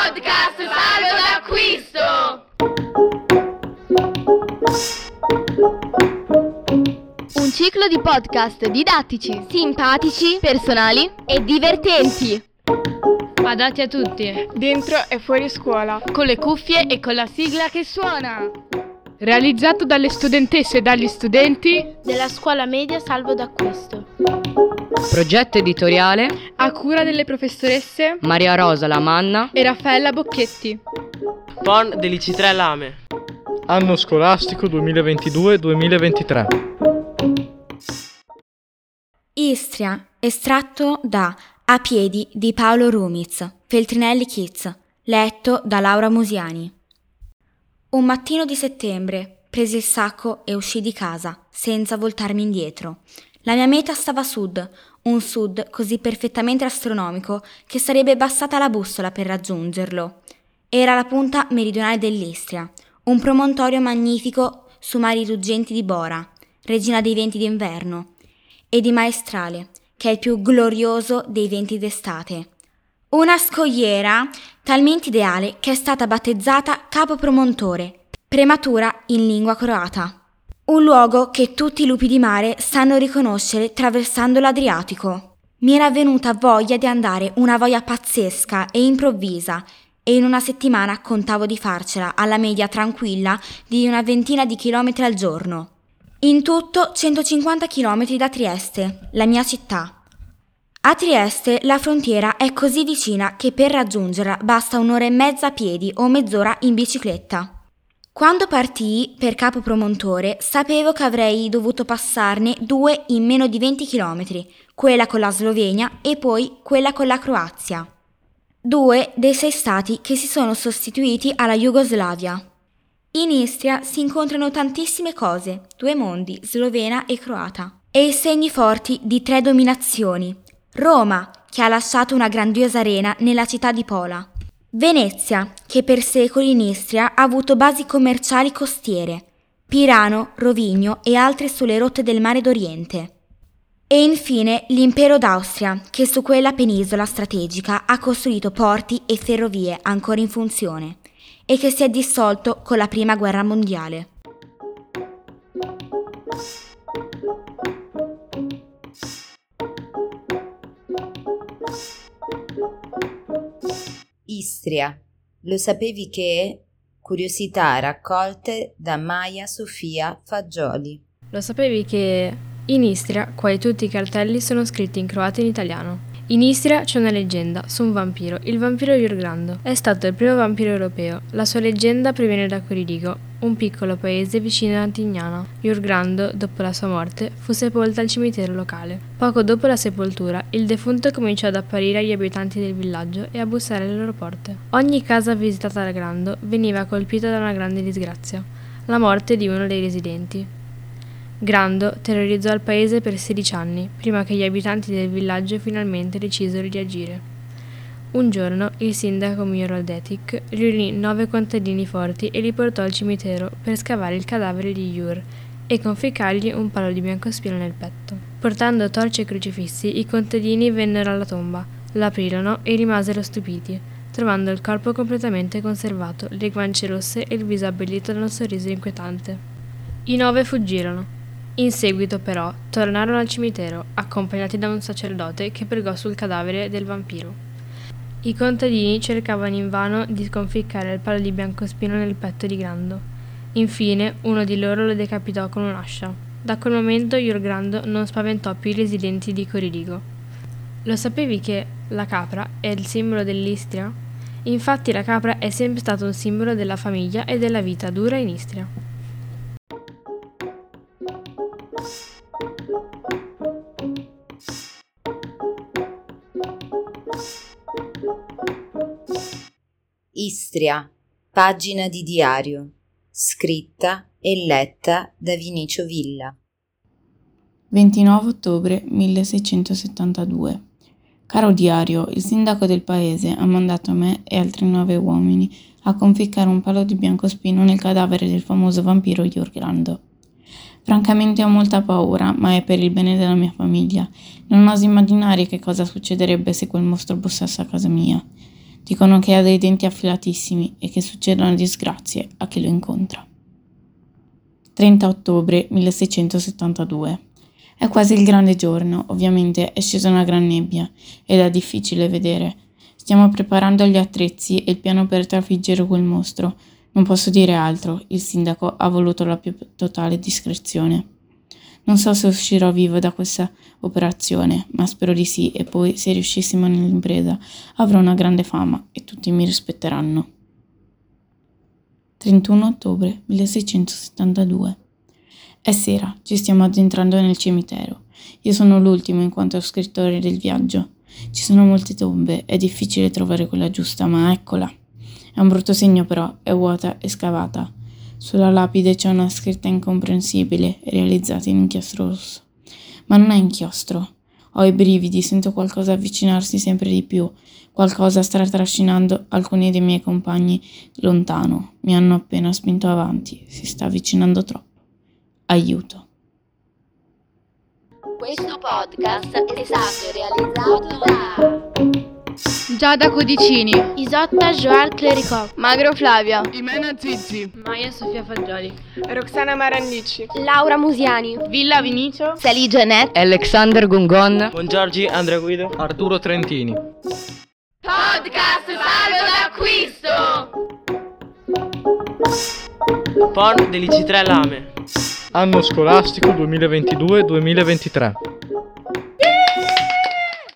Podcast Salvo d'acquisto! Un ciclo di podcast didattici, simpatici, personali e divertenti. Adatti a tutti, dentro e fuori scuola, con le cuffie e con la sigla che suona. Realizzato dalle studentesse e dagli studenti della scuola media Salvo d'acquisto. Progetto editoriale a cura delle professoresse Maria Rosa Lamanna e Raffaella Bocchetti. PON dell'IC3 Lame. Anno scolastico 2022-2023. Istria, estratto da A piedi di Paolo Rumiz, Feltrinelli Kids, letto da Laura Musiani. Un mattino di settembre presi il sacco e uscii di casa, senza voltarmi indietro. La mia meta stava a sud, un sud così perfettamente astronomico che sarebbe bastata la bussola per raggiungerlo. Era la punta meridionale dell'Istria, un promontorio magnifico su mari ruggenti di Bora, regina dei venti d'inverno, e di Maestrale, che è il più glorioso dei venti d'estate. Una scogliera talmente ideale che è stata battezzata Capo Promontore, prematura in lingua croata. Un luogo che tutti i lupi di mare sanno riconoscere attraversando l'Adriatico. Mi era venuta voglia di andare, una voglia pazzesca e improvvisa, e in una settimana contavo di farcela alla media tranquilla di una ventina di chilometri al giorno. In tutto 150 chilometri da Trieste, la mia città. A Trieste la frontiera è così vicina che per raggiungerla basta 1 ora e mezza a piedi o mezz'ora in bicicletta. Quando partii per Capo Promontore sapevo che avrei dovuto passarne 2 in meno di 20 chilometri, quella con la Slovenia e poi quella con la Croazia. 2 dei 6 stati che si sono sostituiti alla Jugoslavia. In Istria si incontrano tantissime cose, 2 mondi, slovena e croata, e i segni forti di 3 dominazioni. Roma, che ha lasciato una grandiosa arena nella città di Pola. Venezia, che per secoli in Istria ha avuto basi commerciali costiere. Pirano, Rovigno e altre sulle rotte del mare d'Oriente. E infine l'impero d'Austria, che su quella penisola strategica ha costruito porti e ferrovie ancora in funzione, e che si è dissolto con la Prima Guerra Mondiale. Istria, lo sapevi che? Curiosità raccolte da Maia Sofia Fagioli. Lo sapevi che in Istria quasi tutti i cartelli sono scritti in croato e in italiano? In Istria c'è una leggenda su un vampiro, il vampiro Jurgrando. È stato il primo vampiro europeo. La sua leggenda proviene da Quiridico, un piccolo paese vicino a Tignana. Jurgrando, dopo la sua morte, fu sepolto al cimitero locale. Poco dopo la sepoltura, il defunto cominciò ad apparire agli abitanti del villaggio e a bussare alle loro porte. Ogni casa visitata da Grando veniva colpita da una grande disgrazia, la morte di uno dei residenti. Grando terrorizzò il paese per 16 anni, prima che gli abitanti del villaggio finalmente decisero di agire. Un giorno il sindaco Mirodetic riunì 9 contadini forti e li portò al cimitero per scavare il cadavere di Jur e conficcargli un palo di biancospino nel petto. Portando torce e crocifissi, i contadini vennero alla tomba, l'aprirono e rimasero stupiti, trovando il corpo completamente conservato, le guance rosse e il viso abbellito da un sorriso inquietante. I 9 fuggirono. In seguito, però, tornarono al cimitero, accompagnati da un sacerdote che pregò sul cadavere del vampiro. I contadini cercavano invano di sconficcare il palo di biancospino nel petto di Grando. Infine, uno di loro lo decapitò con un'ascia. Da quel momento Jurgrando non spaventò più i residenti di Quiridico. Lo sapevi che la capra è il simbolo dell'Istria? Infatti la capra è sempre stato un simbolo della famiglia e della vita dura in Istria. Istria, pagina di diario, scritta e letta da Vinicio Villa. 29 ottobre 1672. Caro diario, il sindaco del paese ha mandato me e altri 9 uomini a conficcare un palo di biancospino nel cadavere del famoso vampiro Jurgrando. Francamente ho molta paura, ma è per il bene della mia famiglia. Non oso immaginare che cosa succederebbe se quel mostro bussasse a casa mia. Dicono che ha dei denti affilatissimi e che succedono disgrazie a chi lo incontra. 30 ottobre 1672. È quasi il grande giorno, ovviamente è scesa una gran nebbia ed è difficile vedere. Stiamo preparando gli attrezzi e il piano per trafiggere quel mostro. Non posso dire altro, il sindaco ha voluto la più totale discrezione. Non so se uscirò vivo da questa operazione, ma spero di sì, e poi, se riuscissimo nell'impresa, avrò una grande fama e tutti mi rispetteranno. 31 ottobre 1672. È sera, ci stiamo addentrando nel cimitero. Io sono l'ultimo in quanto scrittore del viaggio. Ci sono molte tombe, è difficile trovare quella giusta, ma eccola. È un brutto segno però, è vuota e scavata. Sulla lapide c'è una scritta incomprensibile, realizzata in inchiostro rosso. Ma non è inchiostro. Ho i brividi, sento qualcosa avvicinarsi sempre di più. Qualcosa sta trascinando alcuni dei miei compagni lontano. Mi hanno appena spinto avanti, si sta avvicinando troppo. Aiuto. Questo podcast è stato realizzato da Giada Codicini, Isotta Joal Clericò, Magro Flavia, Imena Zizi, Maia Sofia Fagioli, Roxana Marannici, Laura Musiani, Villa Vinicio, Sally Janet, Alexander Gongon, Buongiorgi, Andrea Guido. Arturo Trentini. Podcast Salvo d'acquisto. PON dell'IC3 Lame. Anno scolastico 2022-2023.